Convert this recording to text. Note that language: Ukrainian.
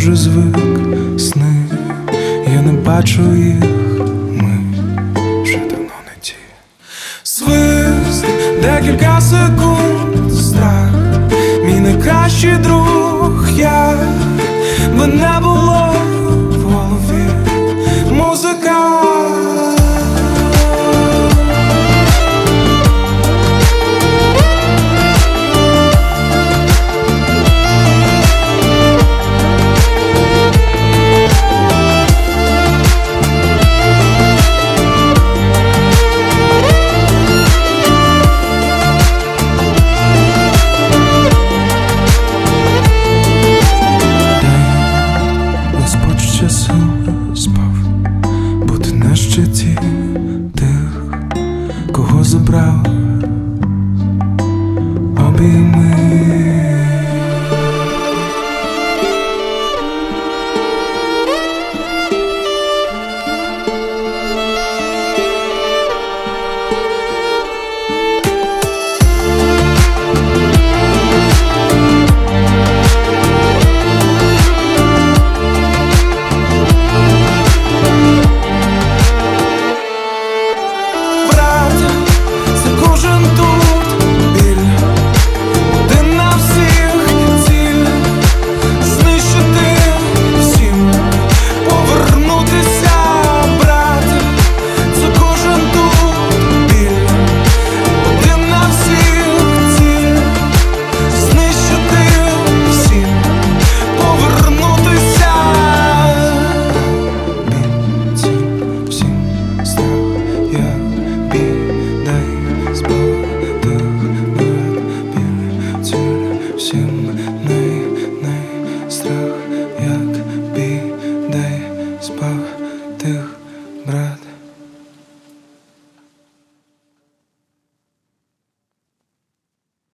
вже звик сни, я не бачу їх, ми вже давно не ті. Свист, декілька секунд, страх, мій найкращий друг, як би не було в голові музика. Спав, бути на щиті тих, кого забрав обійми. Всім страх, як бій, дай спав тих.